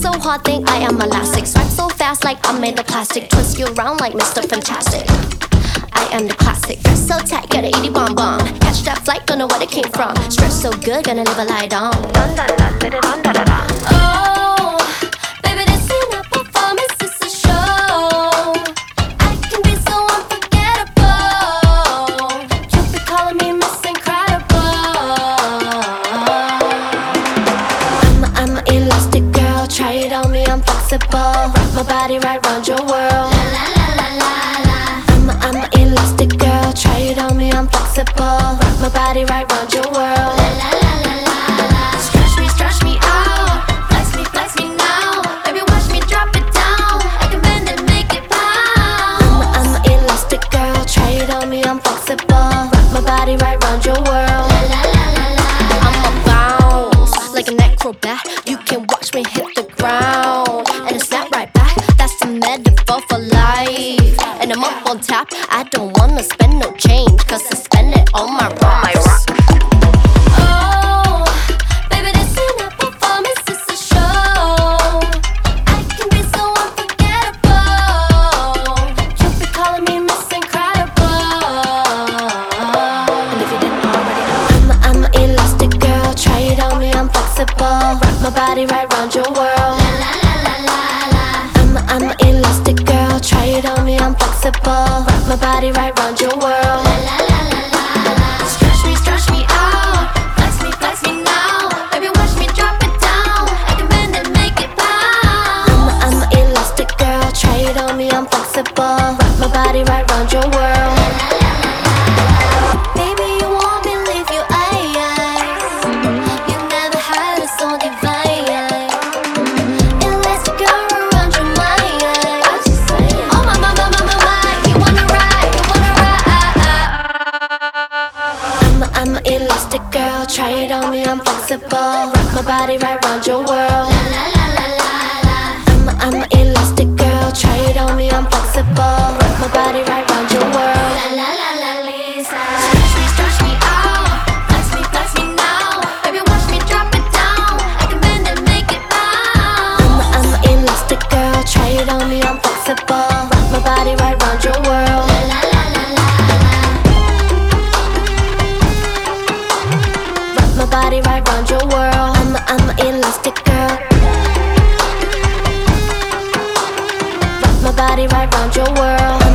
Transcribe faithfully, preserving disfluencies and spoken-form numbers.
so hard, think I am elastic. Swipe so fast like I'm made of plastic. Twist you around like Mister Fantastic. I am the classic. Dress so tight, got a itty bomb bomb. Catch that flight, don't know where it came from. Stress so good, gonna live a lie down. Dun dun dun dun dun dun dun. Oh, baby, this ain't a performance, it's a show. I can be so unforgettable. You be calling me Miss Incredible. I'm a, I'm a elastic girl, try it on me, I'm flexible. Rock my body right round your world. I'm an elastic girl, try it on me, I'm flexible. Rock my body right round your world. La la la la la la. Stretch me, stretch me out. Flex me, flex me now. Baby, watch me drop it down. I can bend and make it pound. I'm an elastic girl, try it on me, I'm flexible. Rock my body right round your world. La la la la la. I'ma bounce like an acrobat. You can watch me hit the ground and it snap right back. That's a metaphor for life. And I'm up on top, I don't wanna spend no change, cause I spend it on my rocks. Oh, baby, this ain't a performance, it's a show. I can be so unforgettable. You be calling me Miss Incredible. And if you didn't already know, I'm a, I'm a elastic girl, try it on me, I'm flexible. Rock my body right round your world. La la la la la. I'm a, I'm a elastic girl, try it on me, I'm flexible. Rock my body right round your world. La la la la la la. Stretch me, stretch me out. Flex me, flex me now. Baby, watch me drop it down. I can bend and make it pound. I'm a, I'm a elastic girl, try it on me, I'm flexible. Rock my body right round your world. La la la la la. Baby, you won't believe you eyes. You never had a so divine. Elastic girl around your mind. What you saying? Oh my my my my my my. You wanna ride, you wanna ride. I'm a, I'm a elastic girl, try it on me, I'm flexible. Rock my body right round your world. La la la la la la. I'm a, I'm a elastic girl, try it on me, I'm flexible. Rock my body right round your world. La la la la Lisa. Stretch me, stretch me out. Flex me, flex me now. Baby, watch me drop it down. I can bend and make it pound. I'm a, I'm a elastic girl, try it on me, I'm flexible. Rock my body right round your world. La la la la la la. Rock my body right round your world. I'm a, I'm a elastic girl. Rock my body right round your world.